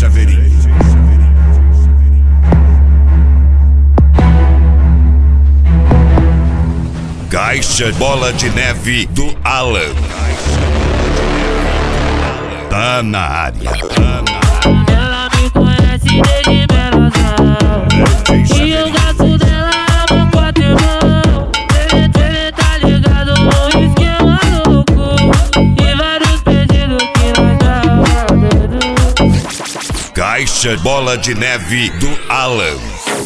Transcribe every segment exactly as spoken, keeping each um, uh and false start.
Chaveirinho. Caixa Bola de Neve do Alan. Tá na área. Tá na área. Ela me conhece desde menozão. E eu gasto dela no quatro irmão. Ele tá ligado no esquema louco. E vários pedidos que nós tá rodando. Caixa Bola de Neve do Alan.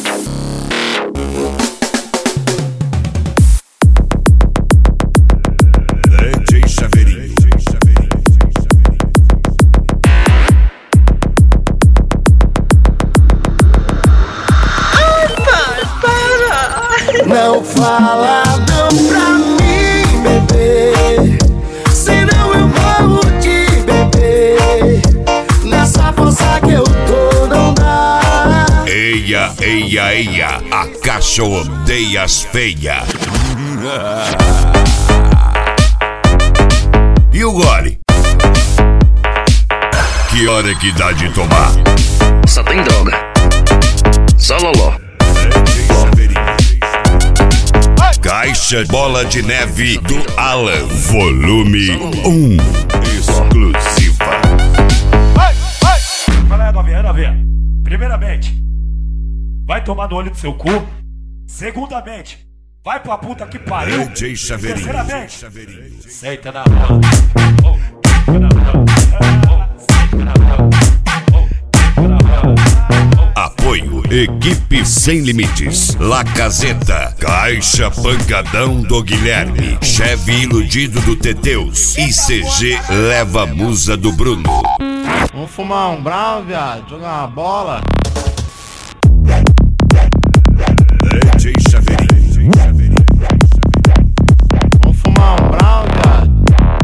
D J Chaveirinho. Não fala não pra mim, bebê, senão eu morro de bebê. Nessa força que eu tô não dá. Eia, eia, eia, a caixa odeia as feias. E o gole? Que hora que dá de tomar? Só tem droga. Só loló. Caixa Bola de Neve do Alan, volume um, exclusiva. Qual é a novinha, novinha? Primeiramente, vai tomar no olho do seu cu. Segundamente, vai pra puta que pariu. D J Chaveirinho. Terceiramente, senta na roda. Oh, senta na roda. Oh, senta na roda. Oh, senta na roda. Apoio Equipe Sem Limites, La Caseta, Caixa Pancadão do Guilherme, Chevy Iludido do Teteus, I C G Leva Musa do Bruno. Vamos fumar um brau, viado, jogar uma bola. D J Chaveirinho. Vamos fumar um brau, viado.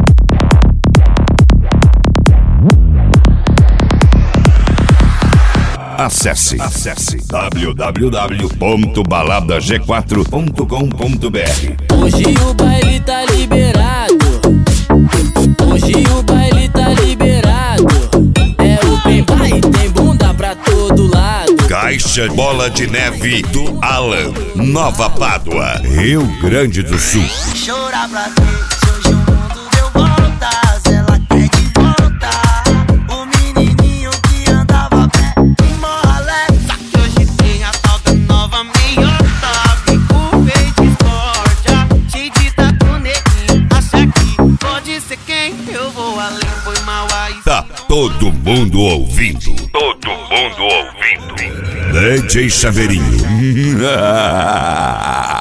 Acesse, acesse w w w ponto balada g quatro ponto com ponto b r. Hoje o baile tá liberado. Hoje o baile tá liberado. É o bem vai, tem bunda pra todo lado. Caixa Bola de Neve do Alan, Nova Pádua, Rio Grande do Sul. Chorar pra quê? Se hoje o mundo deu voltas, ela quer de volta. O menininho que andava a pé em Moralé. Só que hoje tem a tal da nova meiota. Fico feio de discórdia, cheio de taco neguinho. Acha que pode ser quem? Eu vou além, foi mal aí. Tá todo mundo ouvindo. Todo mundo ouvindo. D J Chaveirinho.